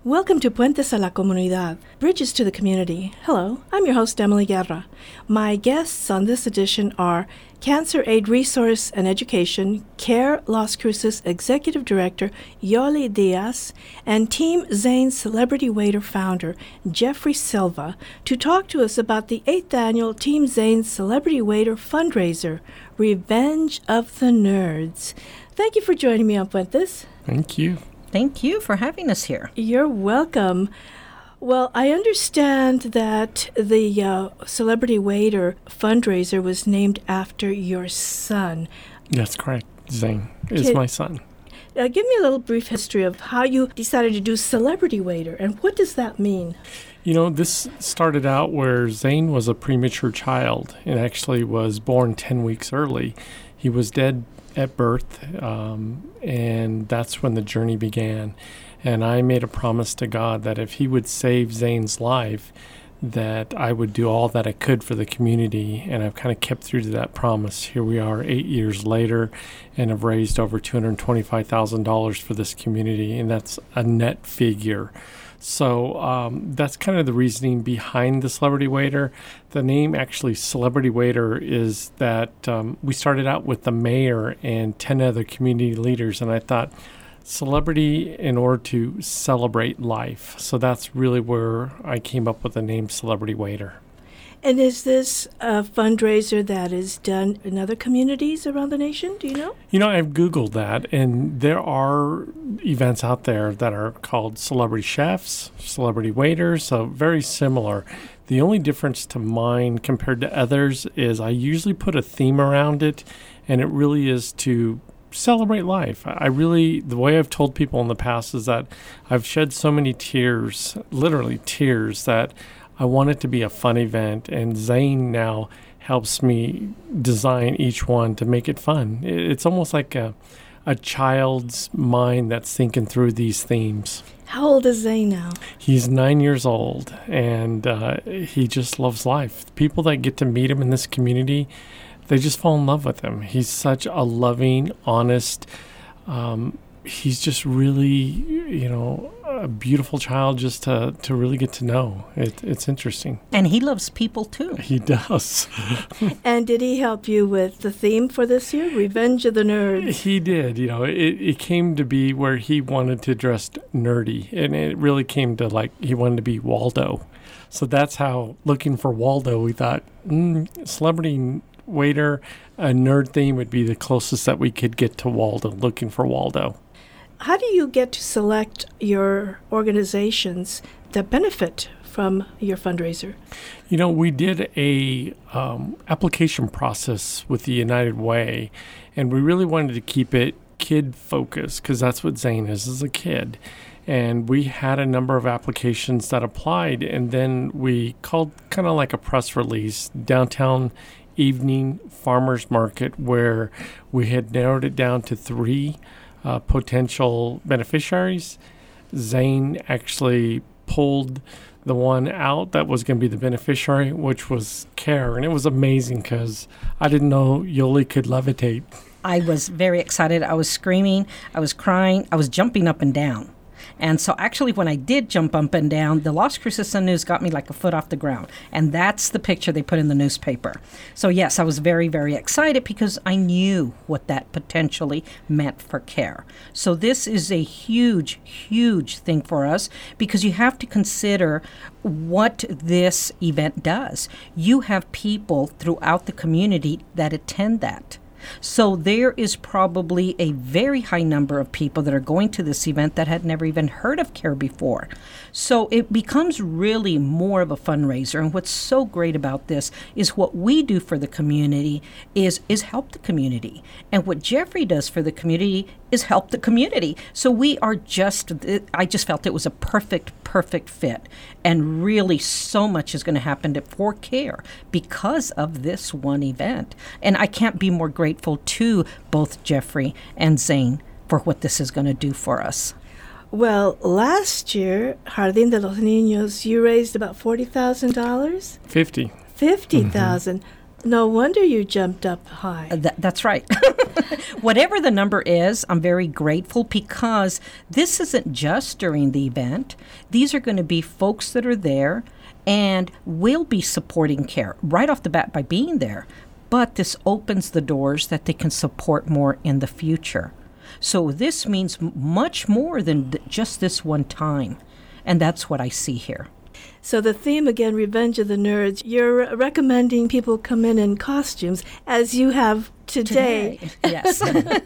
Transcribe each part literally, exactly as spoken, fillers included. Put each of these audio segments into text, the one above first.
Welcome to Puentes a la Comunidad, Bridges to the Community. Hello, I'm your host, Emily Guerra. My guests on this edition are Cancer Aid Resource and Education, CARE Las Cruces Executive Director Yoli Diaz, and Team Zane Celebrity Waiter founder Jeffrey Silva to talk to us about the eighth annual Team Zane Celebrity Waiter fundraiser, Revenge of the Nerds. Thank you for joining me on Puentes. Thank you. Thank you for having us here. You're welcome. Well, I understand that the uh, Celebrity Waiter fundraiser was named after your son. That's correct. Zane is Can, my son. Uh, give me a little brief history of how you decided to do Celebrity Waiter, and what does that mean? You know, this started out where Zane was a premature child and actually was born ten weeks early. He was dead at birth, um, and that's when the journey began. And I made a promise to God that if he would save Zane's life, that I would do all that I could for the community, and I've kind of kept through to that promise. Here we are eight years later, and have raised over two hundred twenty-five thousand dollars for this community, and that's a net figure. So um, that's kind of the reasoning behind the Celebrity Waiter. The name actually Celebrity Waiter is that um, we started out with the mayor and ten other community leaders, and I thought celebrity in order to celebrate life. So that's really where I came up with the name Celebrity Waiter. And is this a fundraiser that is done in other communities around the nation? Do you know? You know, I've Googled that, and there are events out there that are called Celebrity Chefs, Celebrity Waiters, so very similar. The only difference to mine compared to others is I usually put a theme around it, and it really is to celebrate life. I really, the way I've told people in the past is that I've shed so many tears, literally tears, that I want it to be a fun event, and Zane now helps me design each one to make it fun. It's almost like a, a child's mind that's thinking through these themes. How old is Zane now? He's nine years old, and uh, he just loves life. People that get to meet him in this community, they just fall in love with him. He's such a loving, honest, um, he's just really, you know, a beautiful child just to, to really get to know. It, it's interesting. And he loves people, too. He does. And did he help you with the theme for this year, Revenge of the Nerds? He did. You know, it, it came to be where he wanted to dress nerdy, and it really came to, like, he wanted to be Waldo. So that's how, looking for Waldo, we thought, mm, Celebrity Waiter, a nerd theme would be the closest that we could get to Waldo, looking for Waldo. How do you get to select your organizations that benefit from your fundraiser? You know, we did a um, application process with the United Way, and we really wanted to keep it kid-focused because that's what Zane is, is a kid. And we had a number of applications that applied, and then we called kind of like a press release, Downtown Evening Farmers Market, where we had narrowed it down to three Uh, potential beneficiaries. Zane actually pulled the one out that was going to be the beneficiary, which was CARE. And it was amazing because I didn't know Yoli could levitate. I was very excited. I was screaming. I was crying. I was jumping up and down. And so actually when I did jump up and down, the Las Cruces Sun News got me like a foot off the ground. And that's the picture they put in the newspaper. So yes, I was very, very excited because I knew what that potentially meant for CARE. So this is a huge, huge thing for us because you have to consider what this event does. You have people throughout the community that attend that. So there is probably a very high number of people that are going to this event that had never even heard of CARE before. So it becomes really more of a fundraiser. And what's so great about this is what we do for the community is, is help the community. And what Jeffrey does for the community is help the community. So we are just, I just felt it was a perfect, perfect fit. And really so much is going to happen to, for CARE because of this one event. And I can't be more grateful to both Jeffrey and Zane for what this is going to do for us. Well, last year, Jardín de los Niños, you raised about forty thousand dollars? fifty. fifty thousand dollars. Mm-hmm. No wonder you jumped up high. Uh, th- that's right. Whatever the number is, I'm very grateful because this isn't just during the event. These are going to be folks that are there and will be supporting CARE right off the bat by being there. But this opens the doors that they can support more in the future. So this means m- much more than th- just this one time. And that's what I see here. So the theme again, Revenge of the Nerds, you're recommending people come in in costumes as you have today. Today. Yes.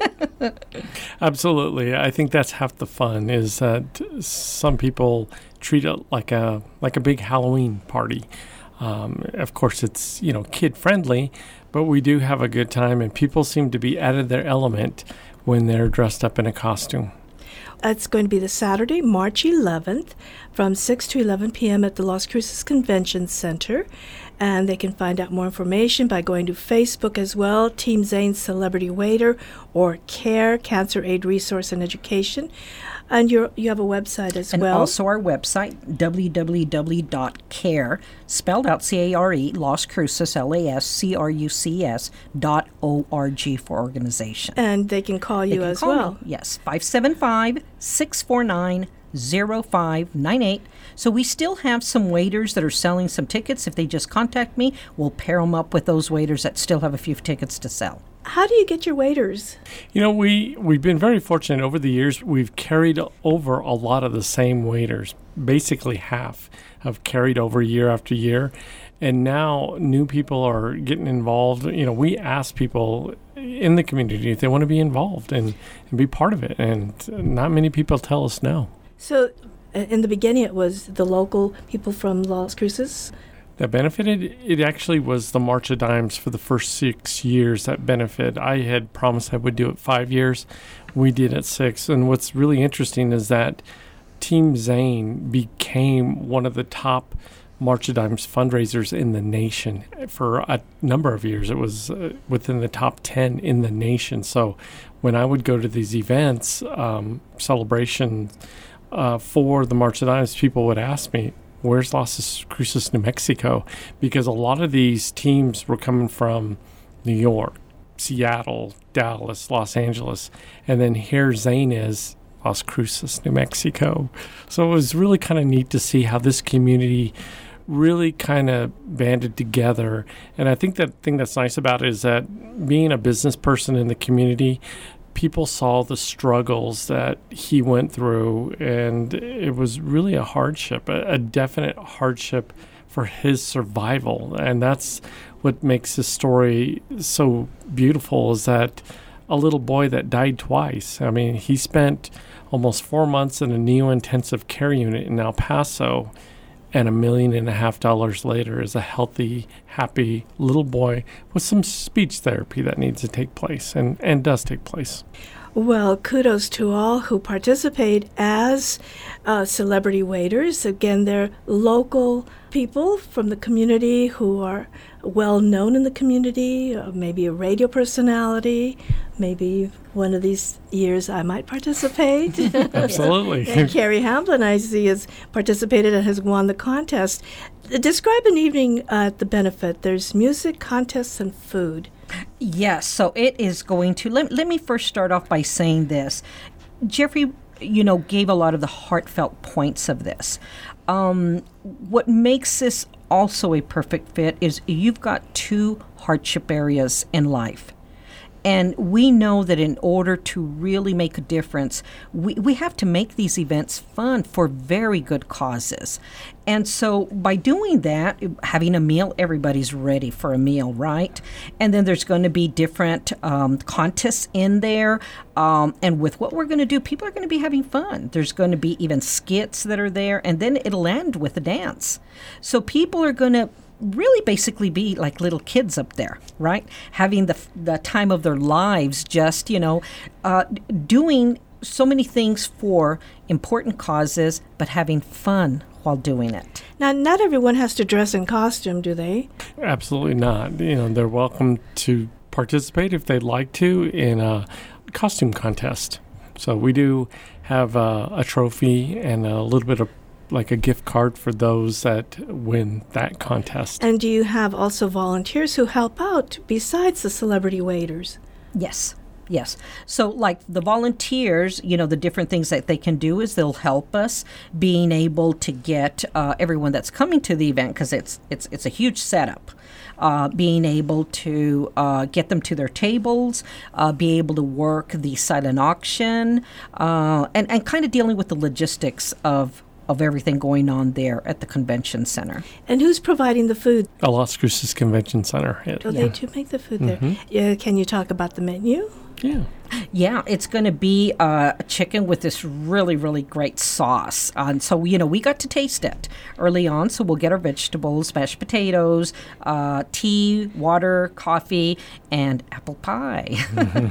Absolutely. I think that's half the fun is that some people treat it like a like a big Halloween party. Um, of course, it's, you know, kid friendly, but we do have a good time and people seem to be out of their element when they're dressed up in a costume. It's going to be the Saturday, March eleventh, from six to eleven p.m. at the Las Cruces Convention Center. And they can find out more information by going to Facebook as well, Team Zane Celebrity Waiter, or CARE, Cancer Aid Resource and Education. And you're, you have a website as and well. And also our website, w w w dot care, spelled out C A R E, Las Cruces, L A S C R U C S, dot O R G for organization. And they can call They you can as call well. me, yes, five seven five, six four nine, zero five nine eight. So we still have some waiters that are selling some tickets. If they just contact me, we'll pair them up with those waiters that still have a few tickets to sell. How do you get your waiters? You know, we, we've been very fortunate over the years. We've carried over a lot of the same waiters. Basically half have carried over year after year. And now new people are getting involved. You know, we ask people in the community if they want to be involved and, and be part of it. And not many people tell us no. So uh, in the beginning, it was the local people from Las Cruces. That benefited, it actually was the March of Dimes for the first six years that benefited. I had promised I would do it five years. We did it six. And what's really interesting is that Team Zane became one of the top March of Dimes fundraisers in the nation for a number of years. It was uh, within the top ten in the nation. So when I would go to these events, um, celebrations uh, for the March of Dimes, people would ask me, where's Las Cruces, New Mexico? Because a lot of these teams were coming from New York, Seattle, Dallas, Los Angeles. And then here Zane is, Las Cruces, New Mexico. So it was really kind of neat to see how this community really kind of banded together. And I think that thing that's nice about it is that being a business person in the community, people saw the struggles that he went through, and it was really a hardship, a, a definite hardship for his survival. And that's what makes this story so beautiful, is that a little boy that died twice. I mean, he spent almost four months in a neo-intensive care unit in El Paso, and a million and a half dollars later is a healthy, happy little boy with some speech therapy that needs to take place and, and does take place. Well, kudos to all who participate as uh, celebrity waiters. Again, they're local people from the community who are well known in the community, uh, maybe a radio personality. Maybe one of these years I might participate. Absolutely. And Carrie Hamblin, I see, has participated and has won the contest. Describe an evening at the benefit. There's music, contests, and food. Yes, so it is going to, let, let me first start off by saying this. Jeffrey, you know, gave a lot of the heartfelt points of this. Um, what makes this also a perfect fit is you've got two hardship areas in life. And we know that in order to really make a difference, we, we have to make these events fun for very good causes. And so by doing that, having a meal, everybody's ready for a meal, right? And then there's going to be different um, contests in there. Um, and with what we're going to do, people are going to be having fun. There's going to be even skits that are there. And then it'll end with a dance. So people are going to really basically be like little kids up there, right? Having the the time of their lives, just, you know, uh, doing so many things for important causes, but having fun while doing it. Now, not everyone has to dress in costume, do they? Absolutely not. You know, they're welcome to participate if they'd like to in a costume contest. So we do have uh, a trophy and a little bit of like a gift card for those that win that contest. And do you have also volunteers who help out besides the celebrity waiters? Yes. Yes. So like the volunteers, you know, the different things that they can do is they'll help us being able to get uh, everyone that's coming to the event, because it's, it's, it's a huge setup. Uh, being able to uh, get them to their tables, uh, be able to work the silent auction, uh, and, and kind of dealing with the logistics of of everything going on there at the convention center. And who's providing the food? The Las Cruces Convention Center. It, Oh, yeah. they do make the food Mhm. there. Yeah, can you talk about the menu? Yeah. Yeah, it's going to be uh, a chicken with this really, really great sauce. Uh, and so, you know, we got to taste it early on. So we'll get our vegetables, mashed potatoes, uh, tea, water, coffee, and apple pie.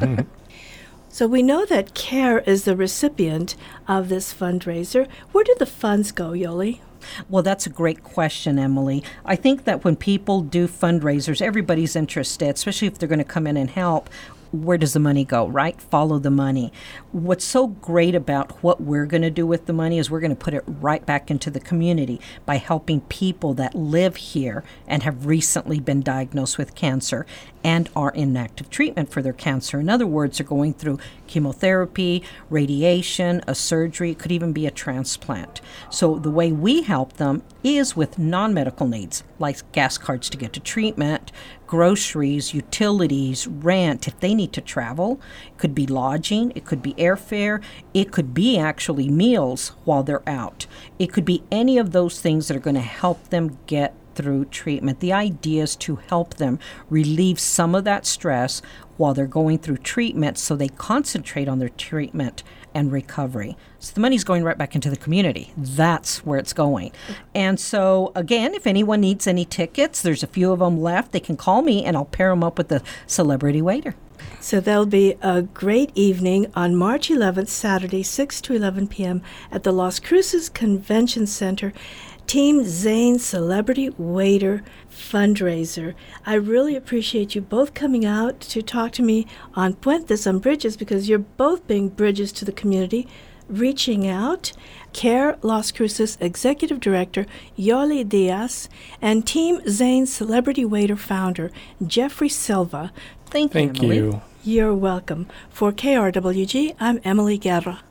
So we know that CARE is the recipient of this fundraiser. Where do the funds go, Yoli? Well, that's a great question, Emily. I think that when people do fundraisers, everybody's interested, especially if they're going to come in and help. Where does the money go, right? Follow the money. What's so great about what we're going to do with the money is we're going to put it right back into the community by helping people that live here and have recently been diagnosed with cancer and are in active treatment for their cancer. In other words, they're going through chemotherapy, radiation, a surgery, it could even be a transplant. So the way we help them is with non-medical needs, like gas cards to get to treatment, groceries, utilities, rent, if they need to travel. It could be lodging, it could be airfare, it could be actually meals while they're out. It could be any of those things that are going to help them get through treatment. The idea is to help them relieve some of that stress while they're going through treatment so they concentrate on their treatment and recovery. So the money's going right back into the community. That's where it's going. And so, again, if anyone needs any tickets, there's a few of them left. They can call me and I'll pair them up with the celebrity waiter. So there'll be a great evening on March eleventh, Saturday, six to eleven p.m. at the Las Cruces Convention Center. Team Zane Celebrity Waiter Fundraiser. I really appreciate you both coming out to talk to me on Puentes on Bridges, because you're both being bridges to the community, reaching out. CARE Las Cruces Executive Director Yoli Diaz and Team Zane Celebrity Waiter founder Jeffrey Silva. Thank you, Thank Emily. you. You're welcome. For K R W G, I'm Emily Guerra.